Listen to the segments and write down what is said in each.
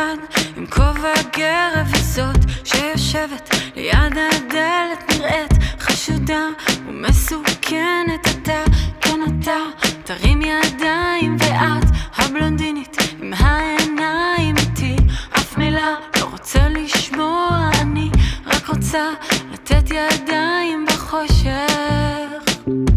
אחד עם כובע גרב וזאת שיושבת ליד הדלת נראית חשודה ומסוכנת. אתה, כן אתה, תרים ידיים ואת הבלונדינית עם העיניים איתי. אף מילה לא רוצה לשמוע, אני רק רוצה לתת ידיים בחושך,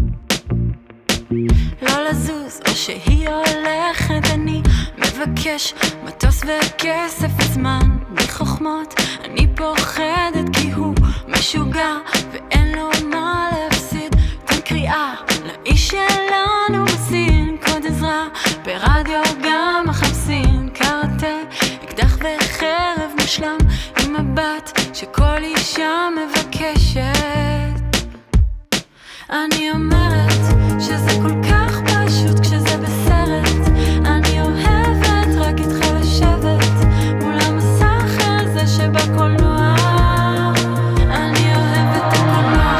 לא לזוז או שהיא הולכת. אני מבקש מטוס וכסף וזמן בלי חוכמות. אני פוחדת כי הוא משוגע ואין לו מה להפסיד. תן קריאה לאיש שלנו בסין, קוד עזרה ברדיו גם מחפשים. קראטה, אקדח וחרב מושלם עם מבט שכל אישה מבקשת. אני אומרת שזה כל כך פשוט כשזה בסרט. אני אוהבת רק איתך לשבת מול המסך הזה שבקולנוע. אני אוהבת את הקולנוע.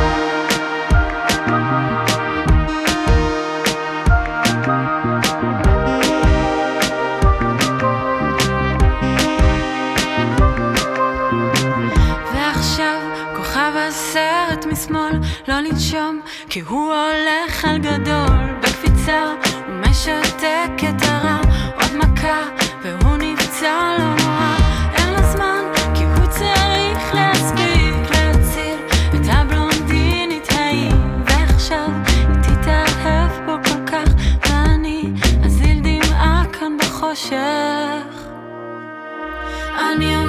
ועכשיו כוכב הסרט משמאל, לא לנשום כי הוא הולך על גדול. בקפיצה הוא משתק את הרע, עוד מכה והוא נפצע לא נורא. אין לו זמן כי הוא צריך להספיק להציל את הבלונדינית ההיא. ועכשיו היא תתאהב בו כל כך ואני אזיל דמעה כאן בחושך. אני